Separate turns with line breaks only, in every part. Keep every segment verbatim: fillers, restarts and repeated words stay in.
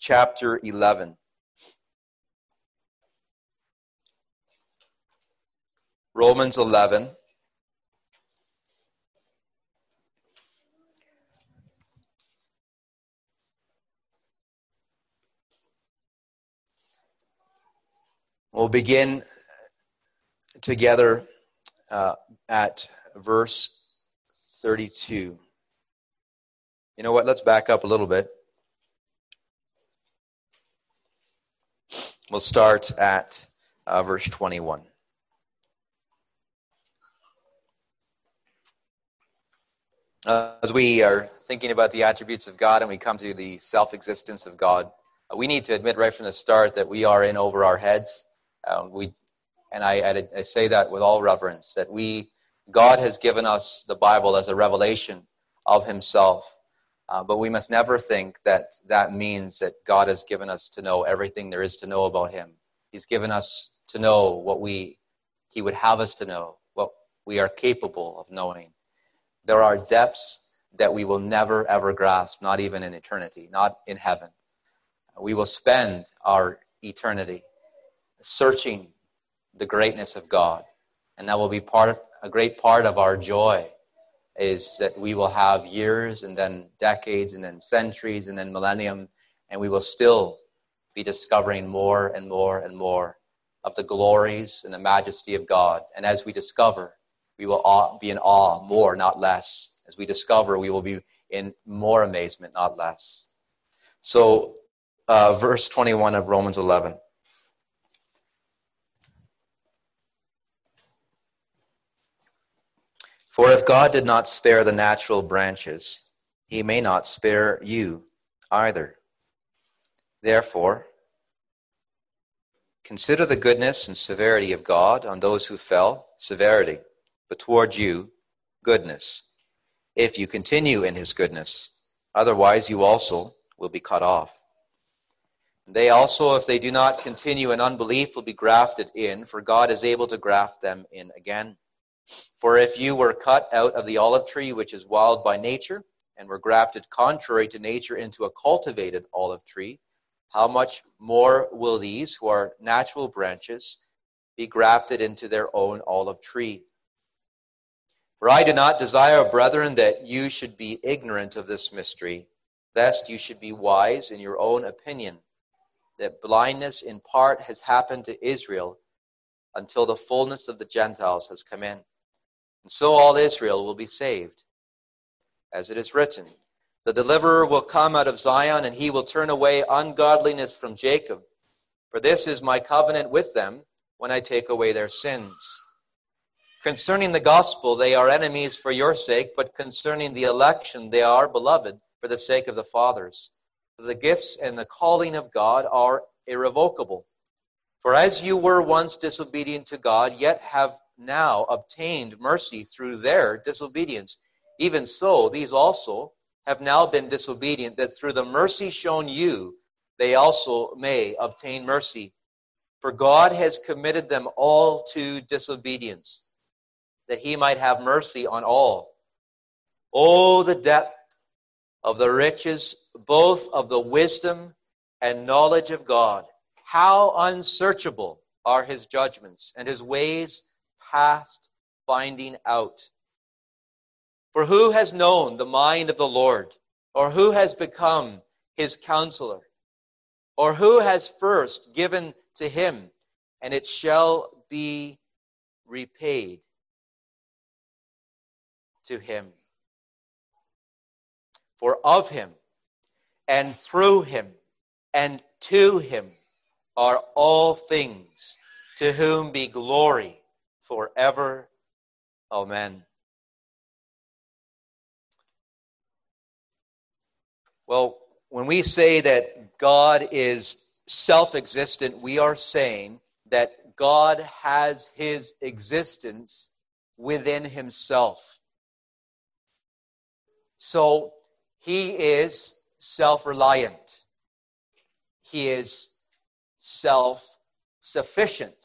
chapter eleven. Romans eleven. We'll begin together uh, at verse thirty-two. You know what? Let's back up a little bit. We'll start at uh, verse twenty-one. Uh, as we are thinking about the attributes of God and we come to the self-existence of God, uh, we need to admit right from the start that we are in over our heads. Uh, we, and I, I, I say that with all reverence, that we, God has given us the Bible as a revelation of himself. Uh, but we must never think that that means that God has given us to know everything there is to know about him. He's given us to know what we he would have us to know, what we are capable of knowing. There are depths that we will never, ever grasp, not even in eternity, not in heaven. We will spend our eternity searching the greatness of God. And that will be part, a great part of our joy, is that we will have years and then decades and then centuries and then millennium, and we will still be discovering more and more and more of the glories and the majesty of God. And as we discover, we will be in awe more, not less. As we discover, we will be in more amazement, not less. So, uh, verse twenty-one of Romans eleven. For if God did not spare the natural branches, he may not spare you either. Therefore, consider the goodness and severity of God on those who fell, severity, but toward you, goodness, if you continue in his goodness. Otherwise, you also will be cut off. They also, if they do not continue in unbelief, will be grafted in, for God is able to graft them in again. For if you were cut out of the olive tree, which is wild by nature, and were grafted contrary to nature into a cultivated olive tree, how much more will these, who are natural branches, be grafted into their own olive tree? For I do not desire, brethren, that you should be ignorant of this mystery, lest you should be wise in your own opinion, that blindness in part has happened to Israel until the fullness of the Gentiles has come in. And so all Israel will be saved. As it is written, the deliverer will come out of Zion, and he will turn away ungodliness from Jacob. For this is my covenant with them when I take away their sins. Concerning the gospel, they are enemies for your sake, but concerning the election, they are beloved for the sake of the fathers. For the gifts and the calling of God are irrevocable. For as you were once disobedient to God, yet have now obtained mercy through their disobedience, even so these also have now been disobedient, that through the mercy shown you, they also may obtain mercy. For God has committed them all to disobedience, that he might have mercy on all. Oh, the depth of the riches, both of the wisdom and knowledge of God. How unsearchable are his judgments, and his ways past finding out. For who has known the mind of the Lord, or who has become his counselor, or who has first given to him, and it shall be repaid to him? For of him, and through him, and to him are all things, to whom be glory forever. Amen. Well, when we say that God is self-existent, we are saying that God has his existence within himself. So he is self-reliant. He is self-sufficient.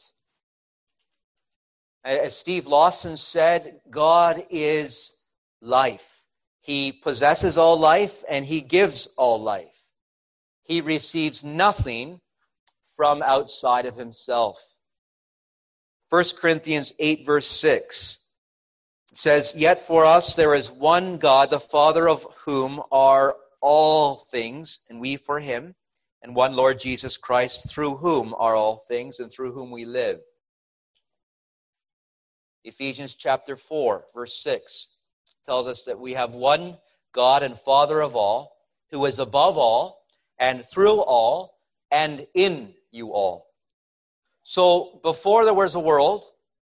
As Steve Lawson said, God is life. He possesses all life and he gives all life. He receives nothing from outside of himself. First Corinthians eight, verse six. It says, "Yet for us there is one God, the Father of whom are all things, and we for him, and one Lord Jesus Christ, through whom are all things, and through whom we live." Ephesians chapter four, verse six tells us that we have one God and Father of all, who is above all, and through all, and in you all. So before there was a world,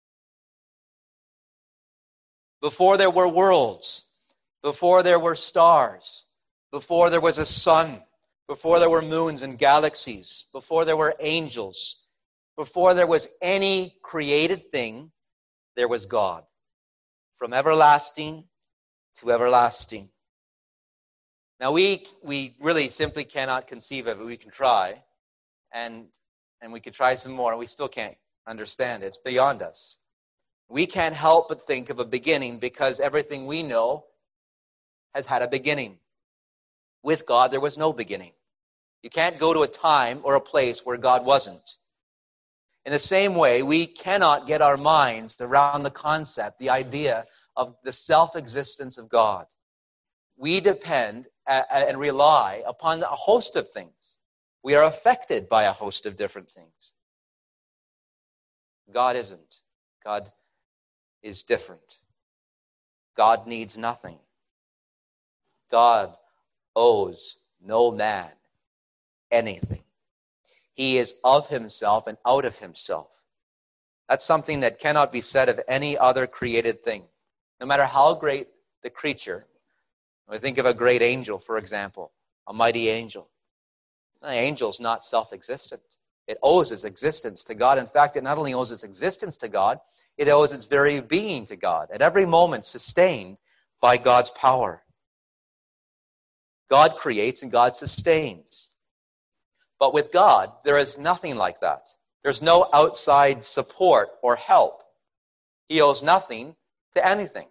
before there were worlds, before there were stars, before there was a sun, before there were moons and galaxies, before there were angels, before there was any created thing, there was God. From everlasting to everlasting. Now we we really simply cannot conceive of it. We can try, and and we could try some more, and we still can't understand it. It's beyond us. We can't help but think of a beginning because everything we know has had a beginning. With God, there was no beginning. You can't go to a time or a place where God wasn't. In the same way, we cannot get our minds around the concept, the idea of the self-existence of God. We depend and rely upon a host of things. We are affected by a host of different things. God isn't. God is different. God needs nothing. God owes no man anything. He is of himself and out of himself. That's something that cannot be said of any other created thing. No matter how great the creature. I think of a great angel, for example, a mighty angel. An angel is not self-existent. It owes its existence to God. In fact, it not only owes its existence to God, it owes its very being to God. At every moment sustained by God's power. God creates and God sustains. But with God, there is nothing like that. There's no outside support or help. He owes nothing to anything.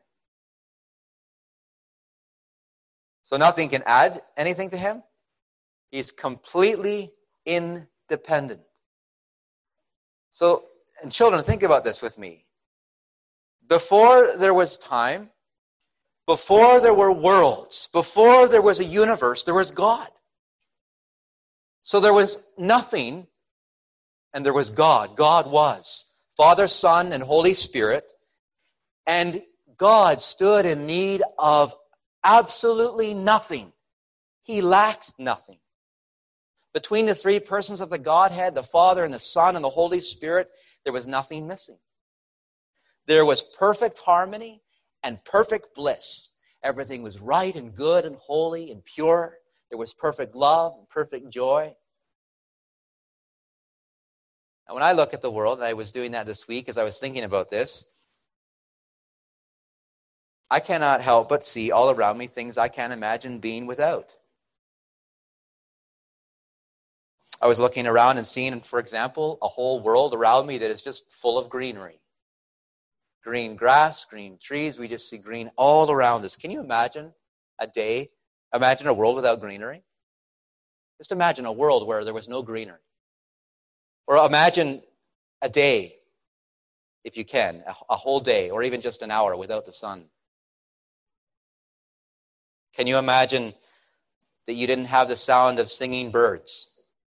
So nothing can add anything to him. He's completely independent. So, and children, think about this with me. Before there was time, before there were worlds, before there was a universe, there was God. So there was nothing, and there was God. God was Father, Son, and Holy Spirit. And God stood in need of absolutely nothing. He lacked nothing. Between the three persons of the Godhead, the Father and the Son and the Holy Spirit, there was nothing missing. There was perfect harmony and perfect bliss. Everything was right and good and holy and pure. There was perfect love and perfect joy. And when I look at the world, and I was doing that this week as I was thinking about this, I cannot help but see all around me things I can't imagine being without. I was looking around and seeing, for example, a whole world around me that is just full of greenery. Green grass, green trees, we just see green all around us. Can you imagine a day, imagine a world without greenery? Just imagine a world where there was no greenery. Or imagine a day, if you can, a whole day, or even just an hour without the sun. Can you imagine that you didn't have the sound of singing birds?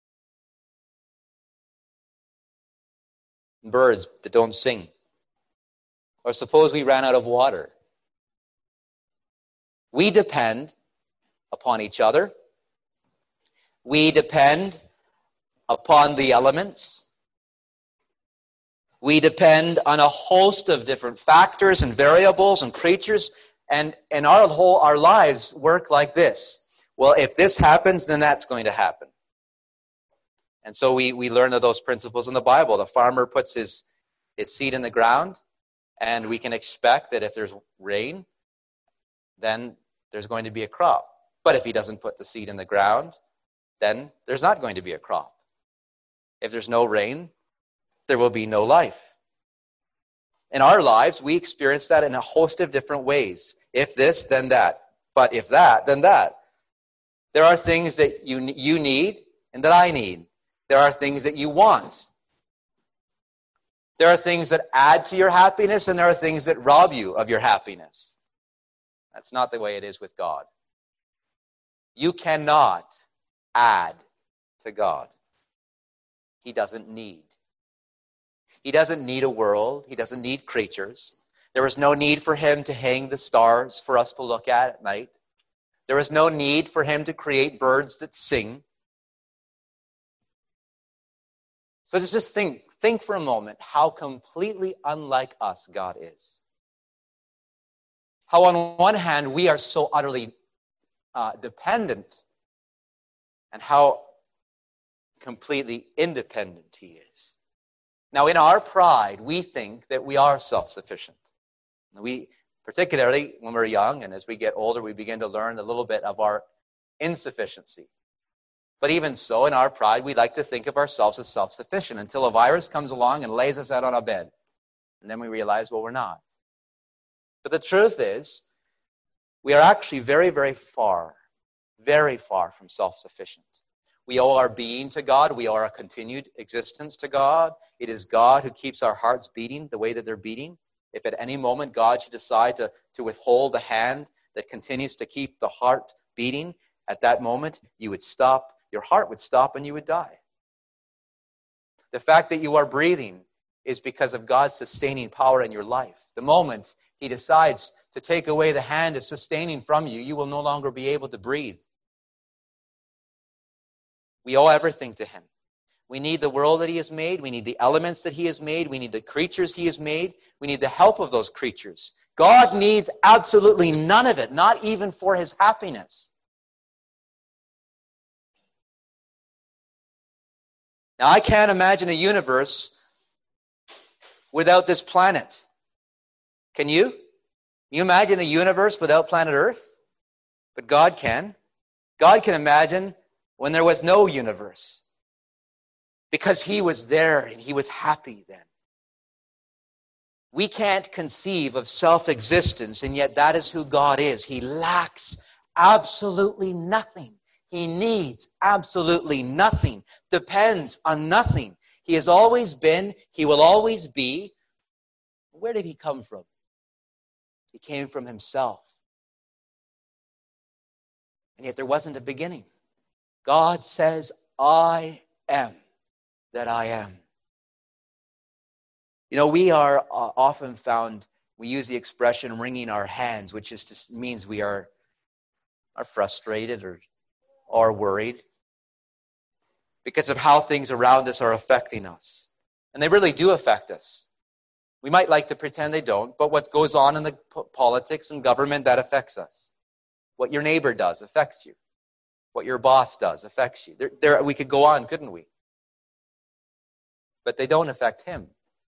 Birds that don't sing. Or suppose we ran out of water. We depend upon each other. We depend upon the elements. We depend on a host of different factors and variables and creatures. And, and our whole our lives work like this. Well, if this happens, then that's going to happen. And so we, we learn of those principles in the Bible. The farmer puts his, his seed in the ground, and we can expect that if there's rain, then there's going to be a crop. But if he doesn't put the seed in the ground, then there's not going to be a crop. If there's no rain, there will be no life. In our lives, we experience that in a host of different ways. If this, then that. But if that, then that. There are things that you, you need and that I need. There are things that you want. There are things that add to your happiness, and there are things that rob you of your happiness. That's not the way it is with God. You cannot add to God. He doesn't need. He doesn't need a world. He doesn't need creatures. There is no need for him to hang the stars for us to look at at night. There is no need for him to create birds that sing. So just think, think for a moment how completely unlike us God is. How on one hand we are so utterly uh, dependent, and how completely independent he is. Now in our pride, we think that we are self-sufficient. We, particularly when we're young, and as we get older, we begin to learn a little bit of our insufficiency. But even so, in our pride, we like to think of ourselves as self-sufficient until a virus comes along and lays us out on a bed. And then we realize, well, we're not. But the truth is, we are actually very, very far, very far from self-sufficient. We owe our being to God. We owe our continued existence to God. It is God who keeps our hearts beating the way that they're beating. If at any moment God should decide to, to withhold the hand that continues to keep the heart beating, at that moment, you would stop. Your heart would stop and you would die. The fact that you are breathing is because of God's sustaining power in your life. The moment he decides to take away the hand of sustaining from you, you will no longer be able to breathe. We owe everything to him. We need the world that he has made. We need the elements that he has made. We need the creatures he has made. We need the help of those creatures. God needs absolutely none of it, not even for his happiness. Now, I can't imagine a universe without this planet. Can you? Can you imagine a universe without planet Earth? But God can. God can imagine when there was no universe, because he was there and he was happy then. We can't conceive of self-existence, and yet that is who God is. He lacks absolutely nothing. He needs absolutely nothing, depends on nothing. He has always been, he will always be. Where did he come from? He came from himself. And yet there wasn't a beginning. God says, I am that I am. You know, we are uh, often found, we use the expression wringing our hands, which is just means we are, are frustrated or, or worried because of how things around us are affecting us. And they really do affect us. We might like to pretend they don't, but what goes on in the po- politics and government, that affects us. What your neighbor does affects you. What your boss does affects you. There, there, we could go on, couldn't we? But they don't affect him.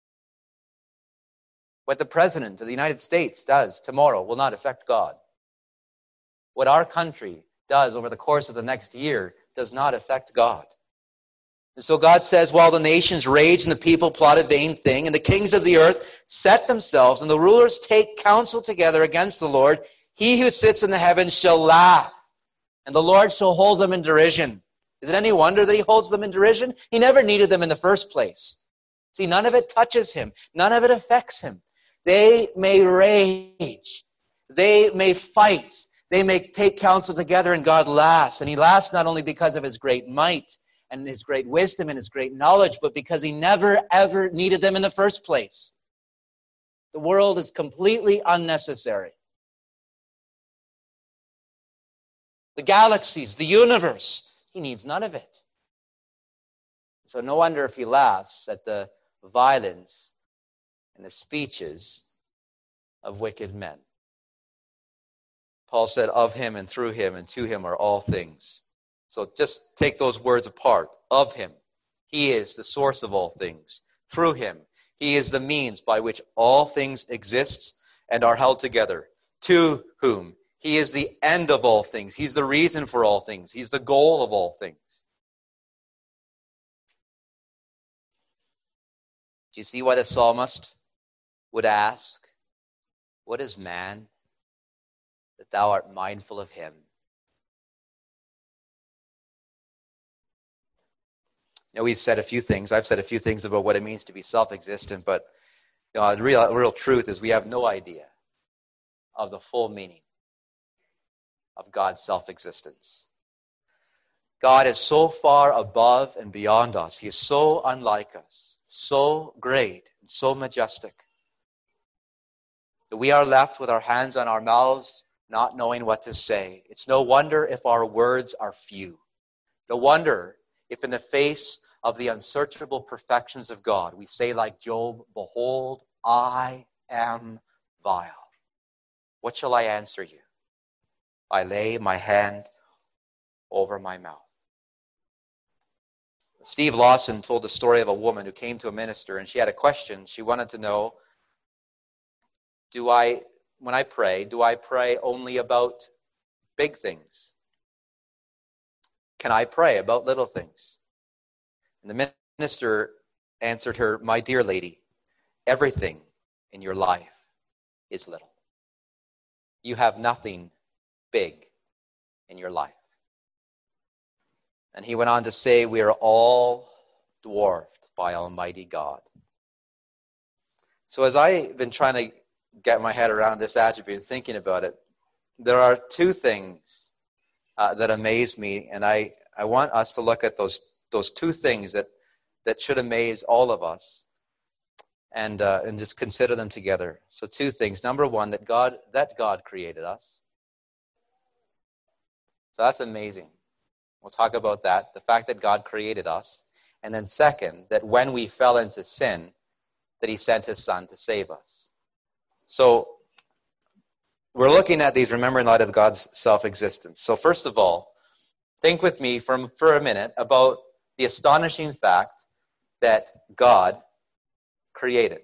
What the President of the United States does tomorrow will not affect God. What our country does over the course of the next year does not affect God. And so God says, while the nations rage and the people plot a vain thing, and the kings of the earth set themselves, and the rulers take counsel together against the Lord, he who sits in the heavens shall laugh, and the Lord shall hold them in derision. Is it any wonder that he holds them in derision? He never needed them in the first place. See, none of it touches him. None of it affects him. They may rage. They may fight. They may take counsel together, and God laughs. And he laughs not only because of his great might and his great wisdom and his great knowledge, but because he never, ever needed them in the first place. The world is completely unnecessary. The galaxies, the universe, he needs none of it. So no wonder if he laughs at the violence and the speeches of wicked men. Paul said, of him and through him and to him are all things. So just take those words apart. Of him, he is the source of all things. Through him, he is the means by which all things exist and are held together. To whom, he is the end of all things. He's the reason for all things. He's the goal of all things. Do you see why the psalmist would ask, what is man that thou art mindful of him? You know, we've said a few things. I've said a few things about what it means to be self-existent, but you know, the real, real truth is we have no idea of the full meaning of God's self-existence. God is so far above and beyond us. He is so unlike us, so great and so majestic, that we are left with our hands on our mouths, not knowing what to say. It's no wonder if our words are few. No wonder if in the face of the unsearchable perfections of God, we say like Job, "Behold, I am vile. What shall I answer you? I lay my hand over my mouth." Steve Lawson told the story of a woman who came to a minister and she had a question. She wanted to know, do I, when I pray, do I pray only about big things? Can I pray about little things? And the minister answered her, "My dear lady, everything in your life is little. You have nothing big in your life." And he went on to say, we are all dwarfed by Almighty God. So as I've been trying to get my head around this attribute, thinking about it, there are two things uh, that amaze me, and I, I want us to look at those those two things that, that should amaze all of us, and uh, and just consider them together. So two things. Number one, that God that God created us. So that's amazing. We'll talk about that, the fact that God created us. And then second, that when we fell into sin, that he sent his son to save us. So we're looking at these, remember, in light of God's self-existence. So first of all, think with me for, for a minute about the astonishing fact that God created.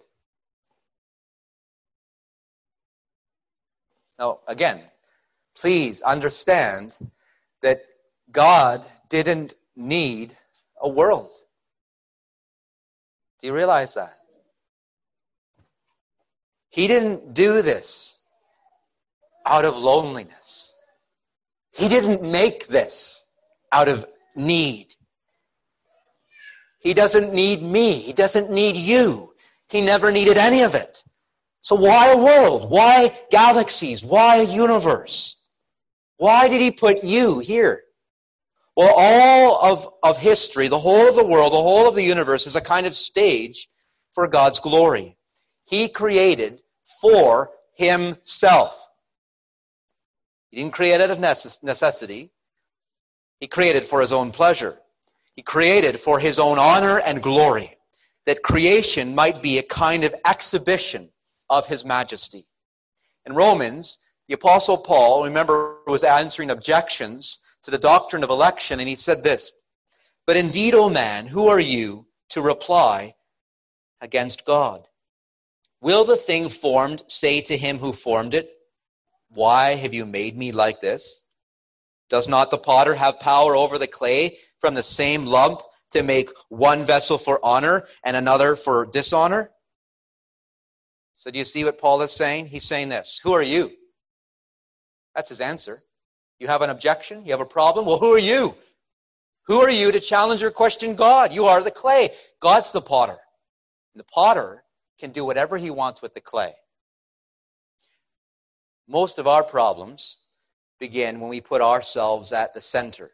Now, again, please understand that God didn't need a world. Do you realize that? He didn't do this out of loneliness. He didn't make this out of need. He doesn't need me. He doesn't need you. He never needed any of it. So why a world? Why galaxies? Why a universe? Why did he put you here? Well, all of, of history, the whole of the world, the whole of the universe is a kind of stage for God's glory. He created for himself. He didn't create out of necessity. He created for his own pleasure. He created for his own honor and glory, that creation might be a kind of exhibition of his majesty. In Romans, the Apostle Paul, remember, was answering objections to the doctrine of election, and he said this, "But indeed, O man, who are you to reply against God? Will the thing formed say to him who formed it, 'Why have you made me like this?' Does not the potter have power over the clay from the same lump to make one vessel for honor and another for dishonor?" So do you see what Paul is saying? He's saying this, who are you? That's his answer. You have an objection? You have a problem? Well, who are you? Who are you to challenge or question God? You are the clay. God's the potter. And the potter can do whatever he wants with the clay. Most of our problems begin when we put ourselves at the center.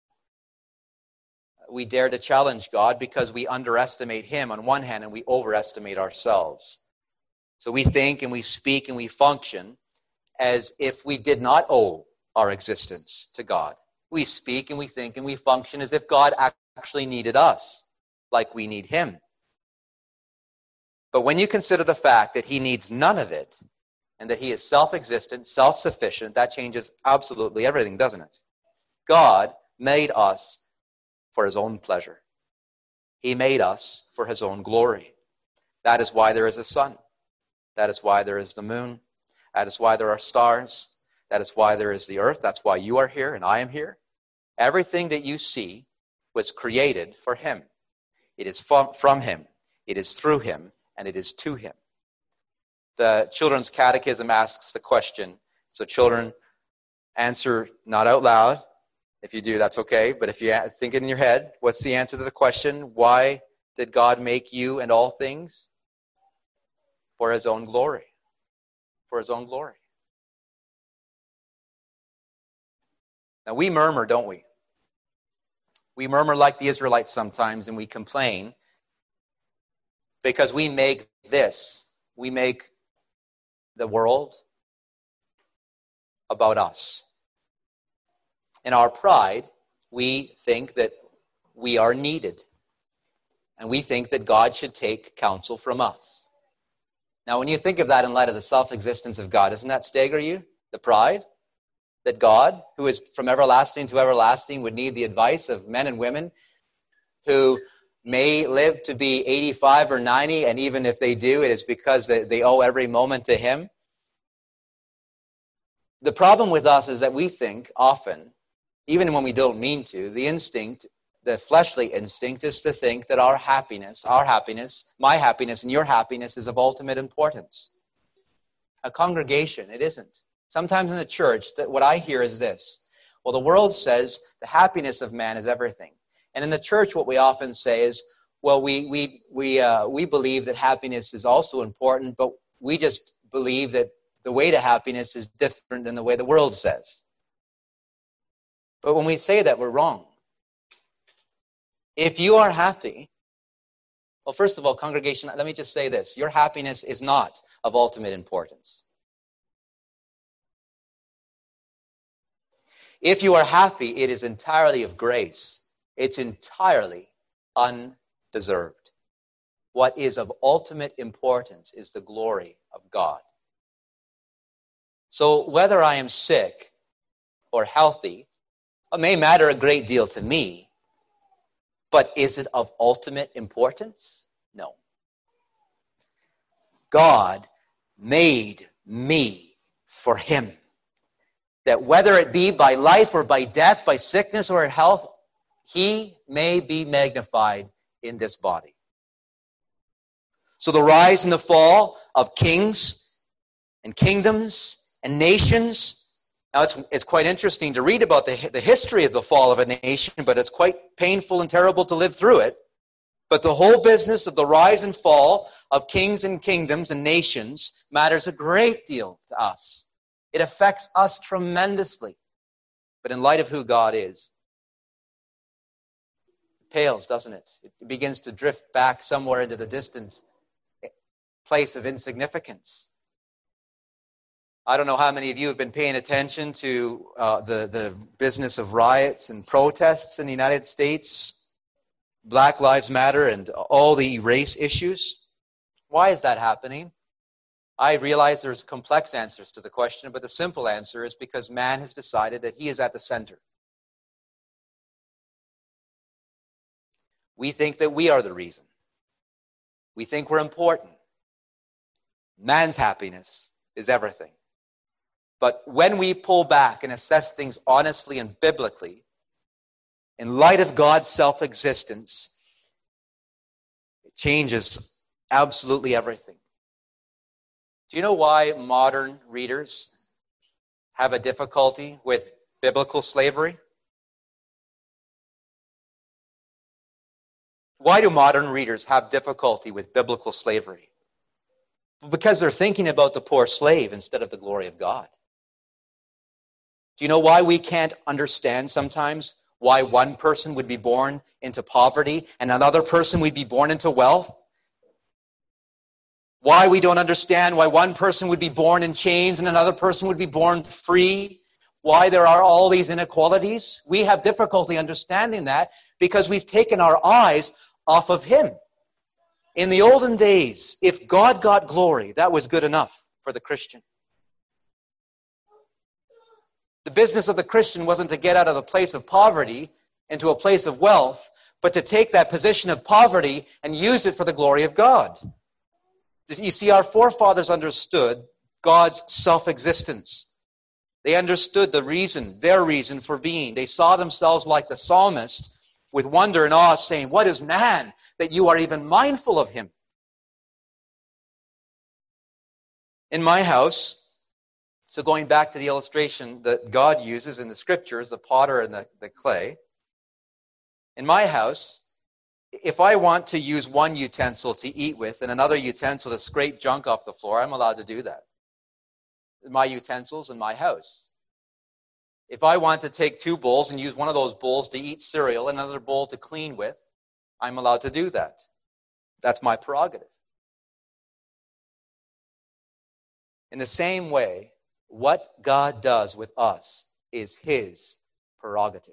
We dare to challenge God because we underestimate him on one hand and we overestimate ourselves. So we think and we speak and we function as if we did not owe our existence to God. We speak and we think and we function as if God actually needed us, like we need him. But when you consider the fact that he needs none of it, and that he is self-existent, self-sufficient, that changes absolutely everything, doesn't it? God made us for his own pleasure. He made us for his own glory. That is why there is a sun. That is why there is the moon. That is why there are stars. That is why there is the earth. That's why you are here and I am here. Everything that you see was created for him. It is from, from him. It is through him. And it is to him. The Children's Catechism asks the question. So children, answer not out loud, If you do, that's okay. But if you think it in your head, what's the answer to the question, why did God make you and all things? For his own glory. For his own glory. Now we murmur, don't we? We murmur like the Israelites sometimes, and we complain because we make this, we make the world about us. In our pride, we think that we are needed. And we think that God should take counsel from us. Now, when you think of that in light of the self-existence of God, doesn't that stagger you? The pride? That God, who is from everlasting to everlasting, would need the advice of men and women who may live to be eighty-five or ninety, and even if they do, it is because they, they owe every moment to him. The problem with us is that we think often, even when we don't mean to, the instinct, the fleshly instinct is to think that our happiness, our happiness, my happiness and your happiness is of ultimate importance. A congregation, it isn't. Sometimes in the church, that what I hear is this. Well, the world says the happiness of man is everything. And in the church, what we often say is, well, we we we uh, we believe that happiness is also important, but we just believe that the way to happiness is different than the way the world says. But when we say that, we're wrong. If you are happy, well, first of all, congregation, let me just say this. Your happiness is not of ultimate importance. If you are happy, it is entirely of grace. It's entirely undeserved. What is of ultimate importance is the glory of God. So whether I am sick or healthy, it may matter a great deal to me, but is it of ultimate importance? No. God made me for him. That whether it be by life or by death, by sickness or health, he may be magnified in this body. So the rise and the fall of kings and kingdoms and nations. Now it's, it's quite interesting to read about the, the history of the fall of a nation, but it's quite painful and terrible to live through it. But the whole business of the rise and fall of kings and kingdoms and nations matters a great deal to us. It affects us tremendously. But in light of who God is, it pales, doesn't it? It begins to drift back somewhere into the distant place of insignificance. I don't know how many of you have been paying attention to uh, the, the business of riots and protests in the United States, Black Lives Matter, and all the race issues. Why is that happening? I realize there's complex answers to the question, but the simple answer is because man has decided that he is at the center. We think that we are the reason. We think we're important. Man's happiness is everything. But when we pull back and assess things honestly and biblically, in light of God's self-existence, it changes absolutely everything. Do you know why modern readers have a difficulty with biblical slavery? Why do modern readers have difficulty with biblical slavery? Because they're thinking about the poor slave instead of the glory of God. Do you know why we can't understand sometimes why one person would be born into poverty and another person would be born into wealth? Why we don't understand why one person would be born in chains and another person would be born free? Why there are all these inequalities? We have difficulty understanding that because we've taken our eyes off of him. In the olden days, if God got glory, that was good enough for the Christian. The business of the Christian wasn't to get out of the place of poverty into a place of wealth, but to take that position of poverty and use it for the glory of God. You see, our forefathers understood God's self-existence. They understood the reason, their reason for being. They saw themselves like the psalmist with wonder and awe, saying, "What is man that you are even mindful of him?" In my house, So going back to the illustration that God uses in the scriptures, the potter and the, the clay, in my house, if I want to use one utensil to eat with and another utensil to scrape junk off the floor, I'm allowed to do that. My utensils in my house. If I want to take two bowls and use one of those bowls to eat cereal and another bowl to clean with, I'm allowed to do that. That's my prerogative. In the same way, what God does with us is his prerogative.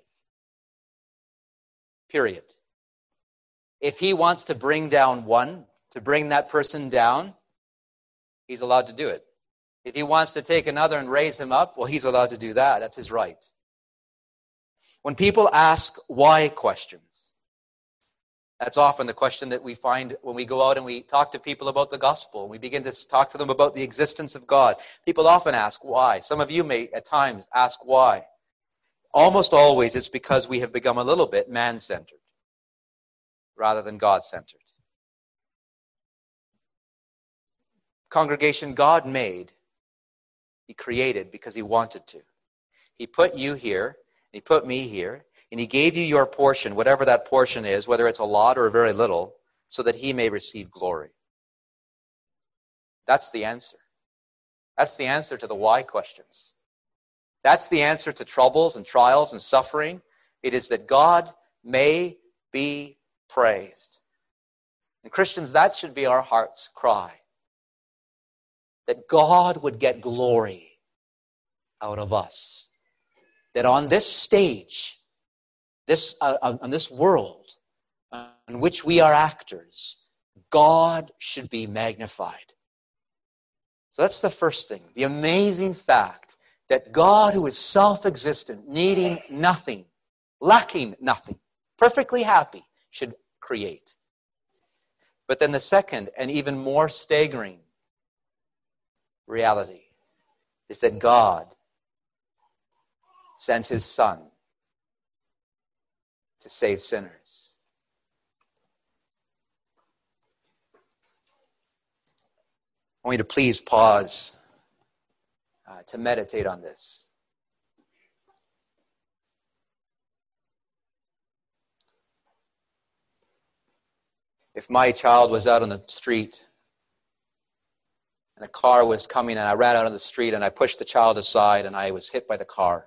Period. If he wants to bring down one, to bring that person down, he's allowed to do it. If he wants to take another and raise him up, well, he's allowed to do that. That's his right. When people ask why questions, that's often the question that we find when we go out and we talk to people about the gospel. We begin to talk to them about the existence of God. People often ask why. Some of you may at times ask why. Almost always it's because we have become a little bit man-centered rather than God-centered. Congregation, God made, he created because he wanted to. He put you here, he put me here, and he gave you your portion, whatever that portion is, whether it's a lot or very little, so that he may receive glory. That's the answer. That's the answer to the why questions. That's the answer to troubles and trials and suffering. It is that God may be praised. And Christians, that should be our heart's cry. That God would get glory out of us. That on this stage, this uh, on this world uh, in which we are actors, God should be magnified. So that's the first thing. The amazing fact that God, who is self-existent, needing nothing, lacking nothing, perfectly happy, should create. But then the second and even more staggering reality is that God sent his Son to save sinners. I want you to please pause uh, to meditate on this. If my child was out on the street and a car was coming and I ran out on the street and I pushed the child aside and I was hit by the car,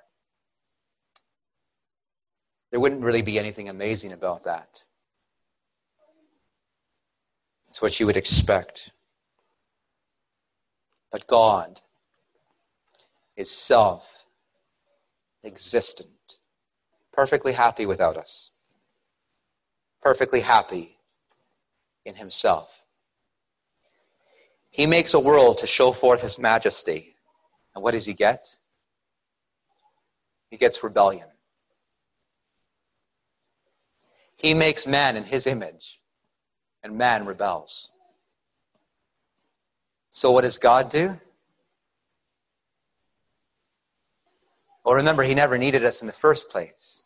there wouldn't really be anything amazing about that. It's what you would expect. But God is self-existent, perfectly happy without us, perfectly happy in himself. He makes a world to show forth his majesty. And what does he get? He gets rebellion. He makes man in his image, and man rebels. So what does God do? Well, remember, he never needed us in the first place.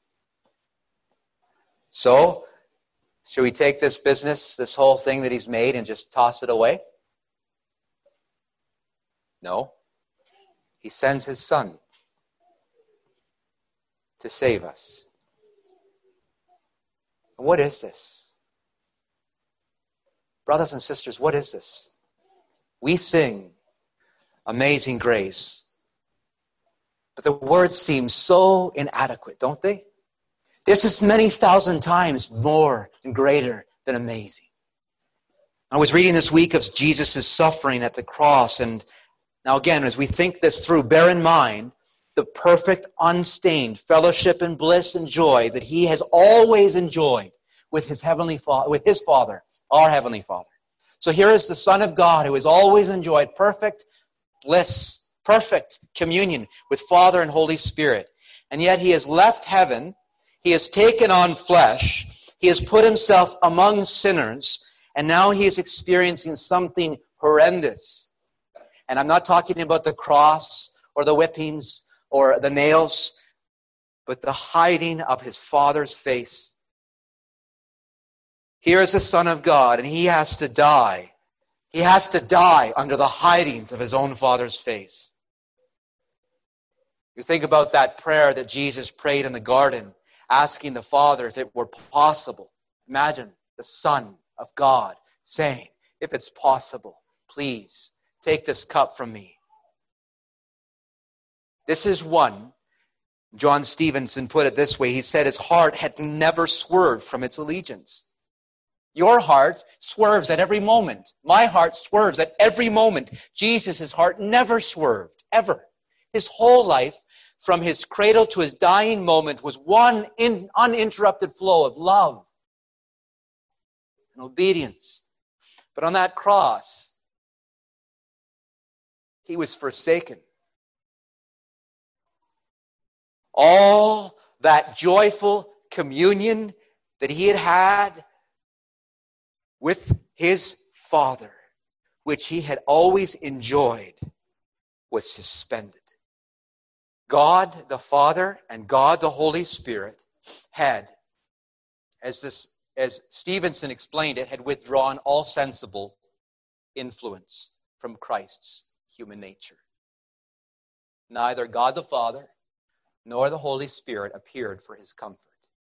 So, should we take this business, this whole thing that he's made, and just toss it away? No. He sends his Son to save us. What is this? Brothers and sisters, what is this? We sing Amazing Grace, but the words seem so inadequate, don't they? This is many thousand times more and greater than amazing. I was reading this week of Jesus' suffering at the cross, and now again, as we think this through, bear in mind the perfect, unstained fellowship and bliss and joy that he has always enjoyed with his heavenly Father, with his Father, our Heavenly Father. So here is the Son of God who has always enjoyed perfect bliss, perfect communion with Father and Holy Spirit. And yet he has left heaven, he has taken on flesh, he has put himself among sinners, and now he is experiencing something horrendous. And I'm not talking about the cross or the whippings or the nails, but the hiding of his Father's face. Here is the Son of God, and he has to die. He has to die under the hidings of his own Father's face. You think about that prayer that Jesus prayed in the garden, asking the Father if it were possible. Imagine the Son of God saying, if it's possible, please take this cup from me. This is one, John Stevenson put it this way. He said his heart had never swerved from its allegiance. Your heart swerves at every moment. My heart swerves at every moment. Jesus' heart never swerved, ever. His whole life, from his cradle to his dying moment, was one in, uninterrupted flow of love and obedience. But on that cross, he was forsaken. All that joyful communion that he had had with his Father, which he had always enjoyed, was suspended. God the Father and God the Holy Spirit had, as this, as Stevenson explained it, had withdrawn all sensible influence from Christ's human nature. Neither God the Father nor the Holy Spirit appeared for his comfort.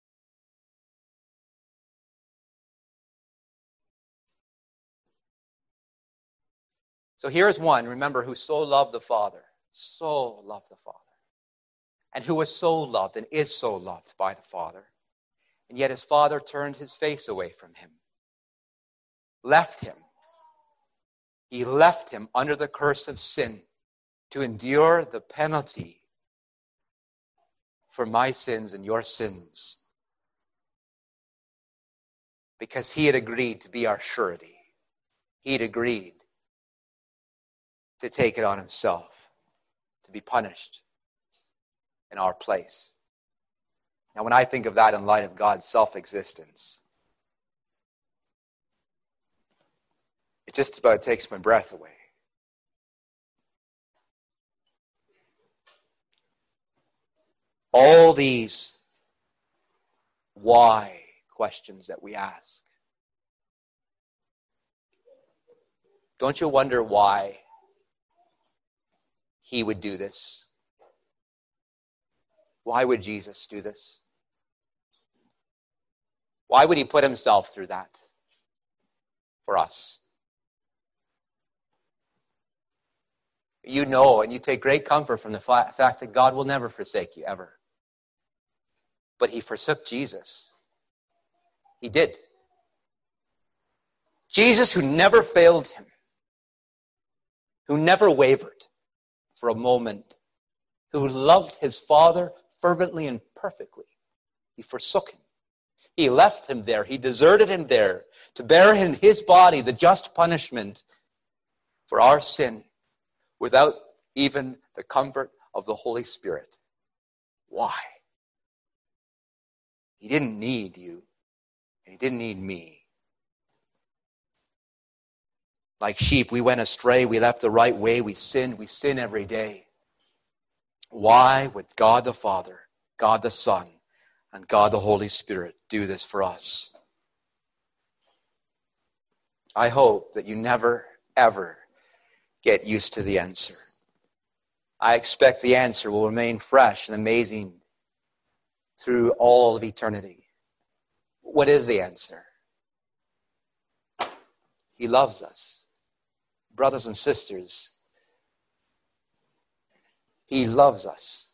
So here's one, remember, who so loved the Father, so loved the Father, and who was so loved and is so loved by the Father. And yet his Father turned his face away from him, left him. He left him under the curse of sin to endure the penalty for my sins and your sins, because he had agreed to be our surety. He had agreed to take it on himself, to be punished in our place. Now, when I think of that in light of God's self-existence, it just about takes my breath away. All these why questions that we ask. Don't you wonder why he would do this? Why would Jesus do this? Why would he put himself through that for us? You know, and you take great comfort from the fact that God will never forsake you, ever. But he forsook Jesus. He did. Jesus, who never failed him, who never wavered for a moment, who loved his Father fervently and perfectly, he forsook him. He left him there. He deserted him there to bear in his body the just punishment for our sin without even the comfort of the Holy Spirit. Why? He didn't need you, and he didn't need me. Like sheep, we went astray. We left the right way. We sinned. We sin every day. Why would God the Father, God the Son, and God the Holy Spirit do this for us? I hope that you never, ever get used to the answer. I expect the answer will remain fresh and amazing through all of eternity. What is the answer? He loves us. Brothers and sisters, he loves us.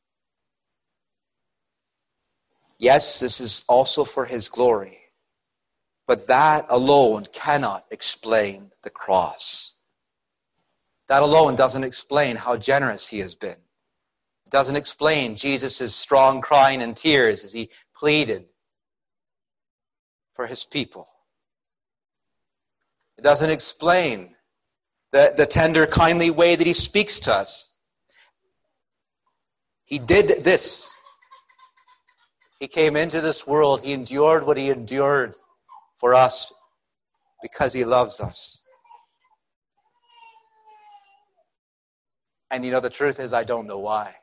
Yes, this is also for his glory, but that alone cannot explain the cross. That alone doesn't explain how generous he has been. It doesn't explain Jesus' strong crying and tears as he pleaded for his people. It doesn't explain the, the tender, kindly way that he speaks to us. He did this. He came into this world. He endured what he endured for us because he loves us. And you know, the truth is, I don't know why.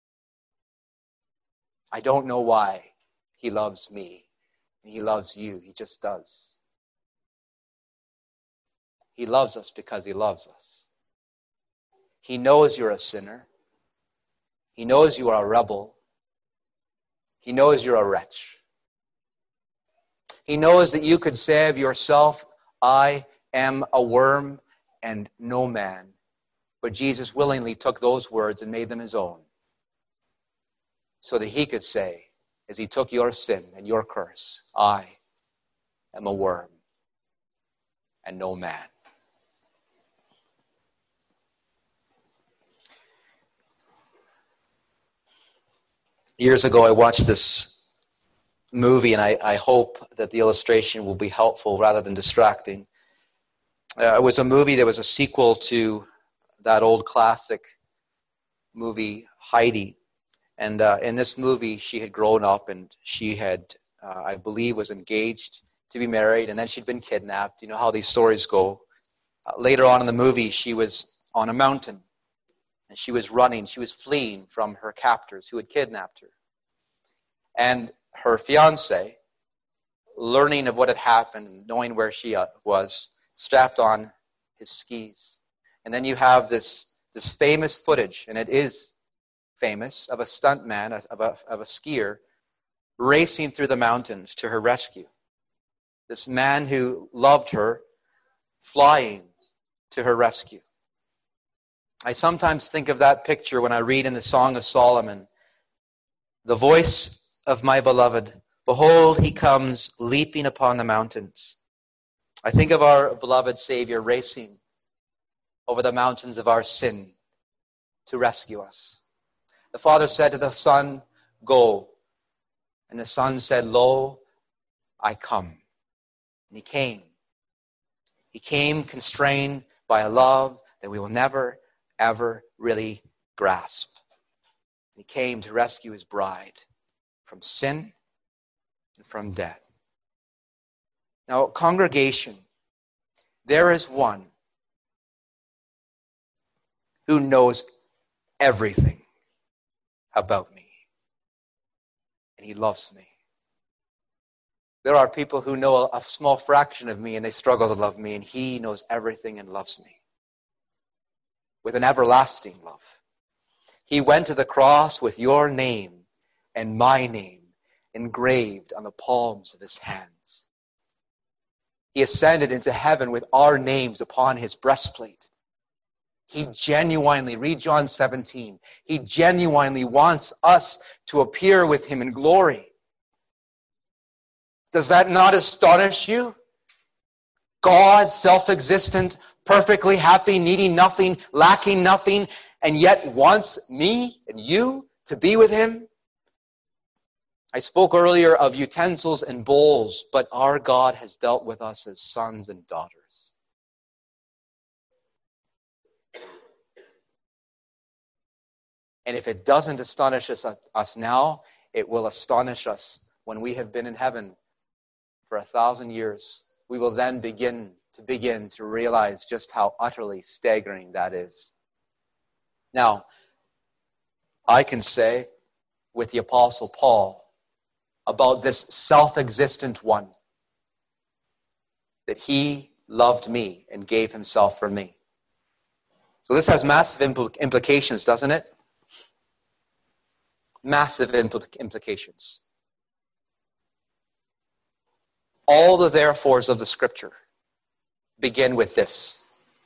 I don't know why he loves me. And he loves you. He just does. He loves us because he loves us. He knows you're a sinner. He knows you are a rebel. He knows you're a wretch. He knows that you could say of yourself, I am a worm and no man. But Jesus willingly took those words and made them his own, so that he could say, as he took your sin and your curse, I am a worm and no man. Years ago, I watched this movie, and I, I hope that the illustration will be helpful rather than distracting. Uh, it was a movie that was a sequel to that old classic movie, Heidi. And uh, in this movie, she had grown up, and she had, uh, I believe, was engaged to be married, and then she'd been kidnapped. You know how these stories go. Uh, later on in the movie, she was on a mountain, and she was running. She was fleeing from her captors who had kidnapped her. And her fiancé, learning of what had happened, and knowing where she uh, was, strapped on his skis. And then you have this, this famous footage, and it is famous, of a stuntman, of a, of a skier, racing through the mountains to her rescue. This man who loved her, flying to her rescue. I sometimes think of that picture when I read in the Song of Solomon, the voice of my beloved, behold, he comes leaping upon the mountains. I think of our beloved Savior racing over the mountains of our sin to rescue us. The Father said to the Son, go. And the Son said, lo, I come. And he came. He came constrained by a love that we will never, ever really grasp. He came to rescue his bride from sin and from death. Now, congregation, there is one who knows everything about me. And he loves me. There are people who know a small fraction of me and they struggle to love me, and he knows everything and loves me with an everlasting love. He went to the cross with your name and my name engraved on the palms of his hands. He ascended into heaven with our names upon his breastplate. He genuinely, read John seventeen, he genuinely wants us to appear with him in glory. Does that not astonish you? God, self-existent, perfectly happy, needing nothing, lacking nothing, and yet wants me and you to be with him? I spoke earlier of utensils and bowls, but our God has dealt with us as sons and daughters. And if it doesn't astonish us, us now, it will astonish us when we have been in heaven for a thousand years. We will then begin to begin to realize just how utterly staggering that is. Now, I can say with the Apostle Paul about this self-existent one that he loved me and gave himself for me. So this has massive impl- implications, doesn't it? Massive impl- implications. All the therefores of the Scripture begin with this.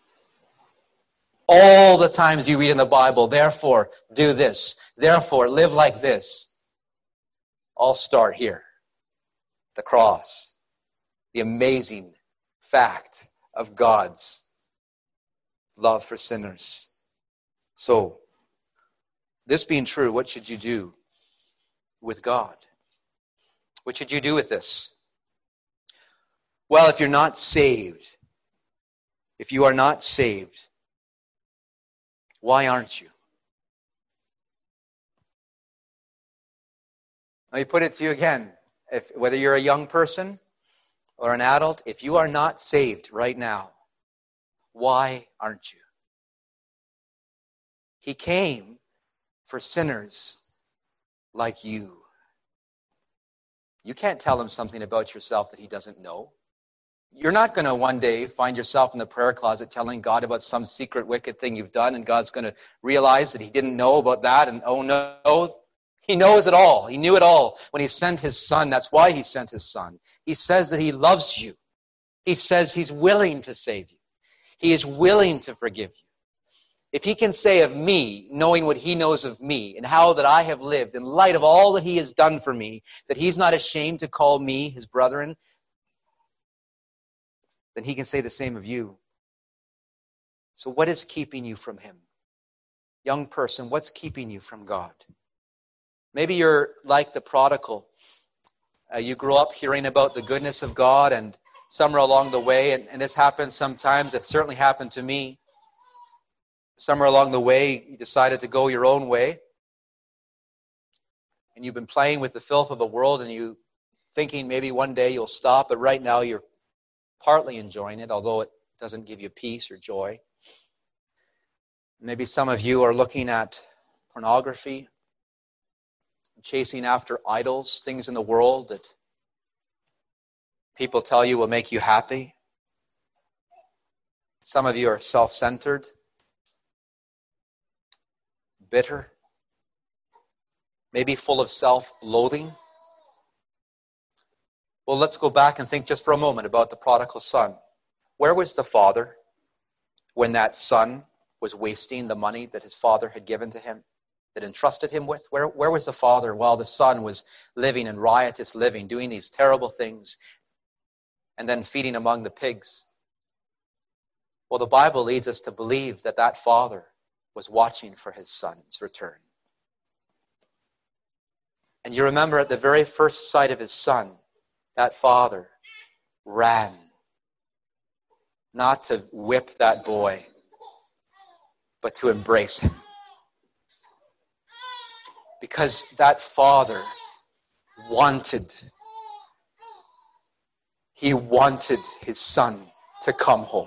All the times you read in the Bible, therefore, do this. Therefore, live like this. All start here. The cross. The amazing fact of God's love for sinners. So, this being true, what should you do with God? What should you do with this? Well, if you're not saved, if you are not saved, why aren't you? Let me put it to you again. If, whether you're a young person or an adult, if you are not saved right now, why aren't you? He came for sinners like you. You can't tell him something about yourself that he doesn't know.
You're not going to one day find yourself in the prayer closet telling God about some secret wicked thing you've done, and God's going to realize that he didn't know about that, and oh no, he knows it all. He knew it all when he sent his son. That's why he sent his son. He says that he loves you. He says he's willing to save you. He is willing to forgive you. If he can say of me, knowing what he knows of me and how that I have lived in light of all that he has done for me, that he's not ashamed to call me his brethren, then he can say the same of you. So what is keeping you from him? Young person, what's keeping you from God? Maybe you're like the prodigal. Uh, you grew up hearing about the goodness of God, and somewhere along the way, and, and this happens sometimes, it certainly happened to me, somewhere along the way, you decided to go your own way, and you've been playing with the filth of the world, and you thinking maybe one day you'll stop, but right now you're partly enjoying it, although it doesn't give you peace or joy. Maybe some of you are looking at pornography, chasing after idols, things in the world that people tell you will make you happy. Some of you are self-centered, bitter, maybe full of self-loathing. Well, let's go back and think just for a moment about the prodigal son. Where was the father when that son was wasting the money that his father had given to him, that entrusted him with? Where, where was the father while the son was living in riotous living, doing these terrible things, and then feeding among the pigs? Well, the Bible leads us to believe that that father was watching for his son's return. And you remember at the very first sight of his son, that father ran, not to whip that boy, but to embrace him. Because that father wanted, he wanted his son to come home.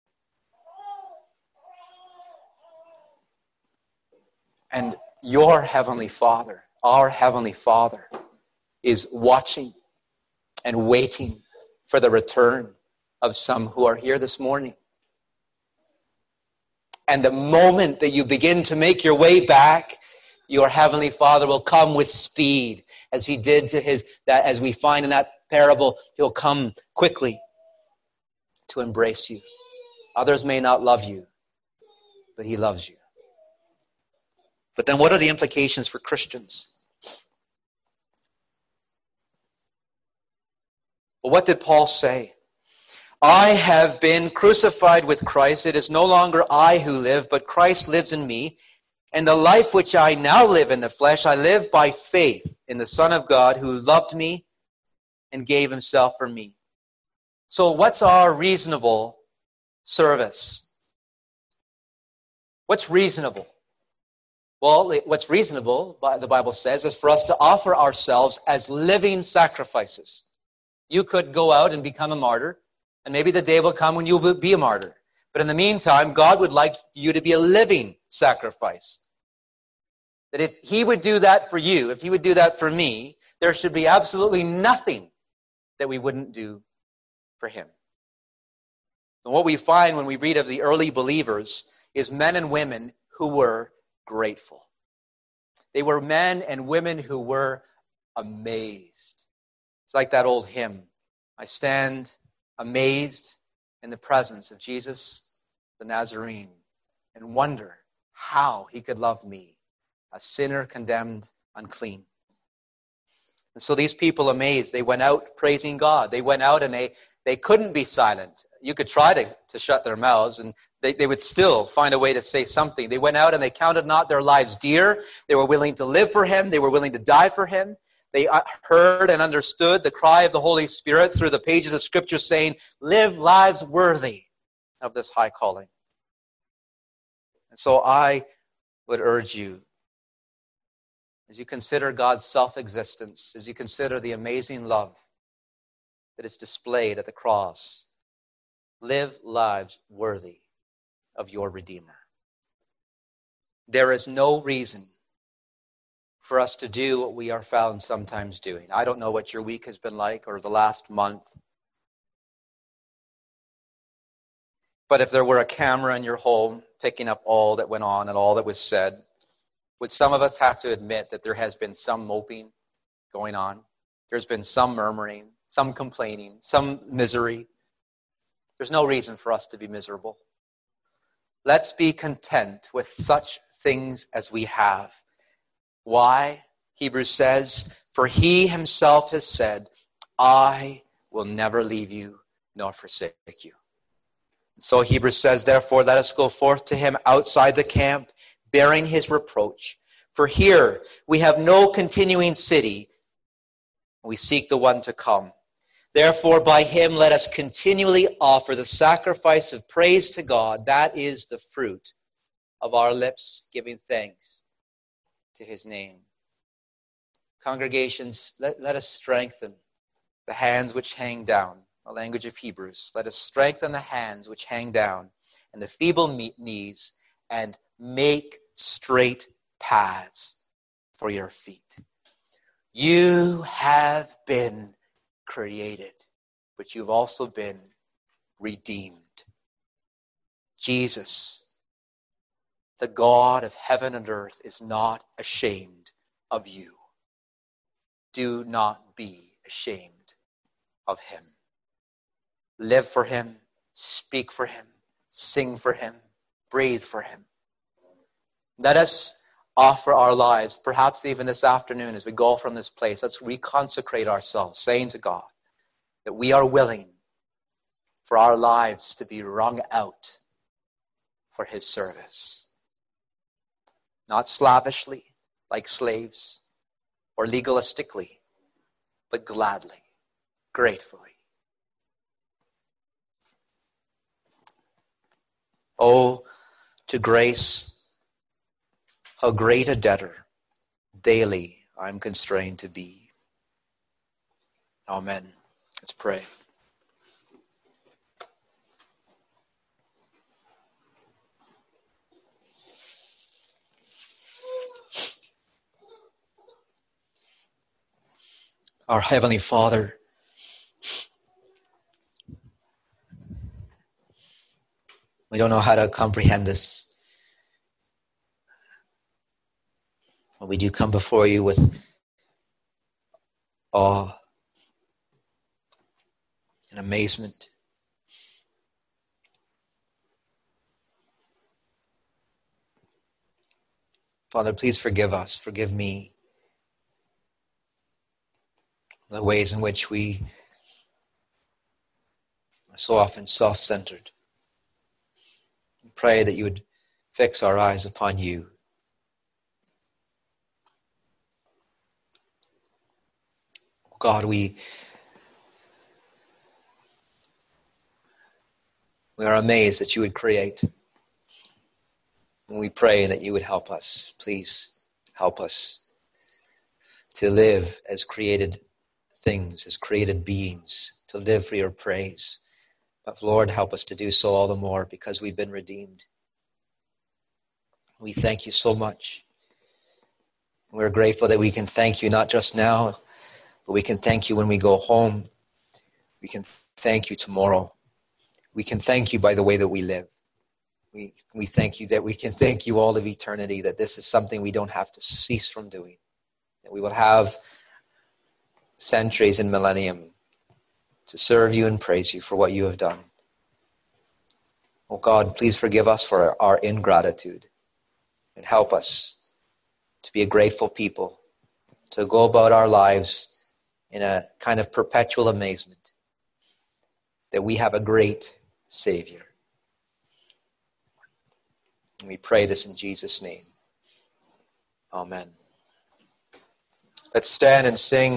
And your heavenly Father, our heavenly Father, is watching and waiting for the return of some who are here this morning. And the moment that you begin to make your way back, your heavenly Father will come with speed, as he did to his, that as we find in that parable, he'll come quickly to embrace you. Others may not love you, but he loves you. But then what are the implications for Christians? Well, what did Paul say? I have been crucified with Christ. It is no longer I who live, but Christ lives in me. And the life which I now live in the flesh, I live by faith in the Son of God who loved me and gave himself for me. So what's our reasonable service? What's reasonable? Well, what's reasonable, the Bible says, is for us to offer ourselves as living sacrifices. You could go out and become a martyr, and maybe the day will come when you will be a martyr. But in the meantime, God would like you to be a living sacrifice. That if he would do that for you, if he would do that for me, there should be absolutely nothing that we wouldn't do for him. And what we find when we read of the early believers is men and women who were grateful. They were men and women who were amazed. It's like that old hymn, I stand amazed in the presence of Jesus the Nazarene and wonder how he could love me, a sinner condemned unclean. And so these people amazed, they went out praising God. They went out and they, they couldn't be silent. You could try to, to shut their mouths and they, they would still find a way to say something. They went out and they counted not their lives dear. They were willing to live for him. They were willing to die for him. They heard and understood the cry of the Holy Spirit through the pages of Scripture saying, live lives worthy of this high calling. And so I would urge you, as you consider God's self-existence, as you consider the amazing love that is displayed at the cross, live lives worthy of your Redeemer. There is no reason for us to do what we are found sometimes doing. I don't know what your week has been like or the last month. But if there were a camera in your home picking up all that went on and all that was said, would some of us have to admit that there has been some moping going on? There's been some murmuring, some complaining, some misery. There's no reason for us to be miserable. Let's be content with such things as we have. Why? Hebrews says, for he himself has said, I will never leave you nor forsake you. So Hebrews says, therefore, let us go forth to him outside the camp, bearing his reproach. For here we have no continuing city. We seek the one to come. Therefore, by him let us continually offer the sacrifice of praise to God. That is the fruit of our lips, giving thanks to his name. Congregations, let, let us strengthen the hands which hang down. The language of Hebrews. Let us strengthen the hands which hang down and the feeble knees, and make straight paths for your feet. You have been created, but you've also been redeemed. Jesus, the God of heaven and earth, is not ashamed of you. Do not be ashamed of him. Live for him, speak for him, sing for him, breathe for him. Let us offer our lives, perhaps even this afternoon as we go from this place, let's reconsecrate ourselves, saying to God that we are willing for our lives to be wrung out for his service. Not slavishly, like slaves, or legalistically, but gladly, gratefully. Oh, to grace, how great a debtor daily I'm constrained to be. Amen. Let's pray. Our Heavenly Father, we don't know how to comprehend this. But we do come before you with awe and amazement. Father, please forgive us, forgive me, the ways in which we are so often self-centered. Pray that you would fix our eyes upon you. God, we, we are amazed that you would create. And we pray that you would help us. Please help us to live as created things, as created beings, to live for your praise. But Lord, help us to do so all the more because we've been redeemed. We thank you so much. We're grateful that we can thank you not just now, but we can thank you when we go home. We can thank you tomorrow. We can thank you by the way that we live. We, we thank you that we can thank you all of eternity, that this is something we don't have to cease from doing. That we will have centuries and millennium to serve you and praise you for what you have done. Oh God, please forgive us for our, our ingratitude and help us to be a grateful people, to go about our lives in a kind of perpetual amazement that we have a great Savior. And we pray this in Jesus' name. Amen. Let's stand and sing.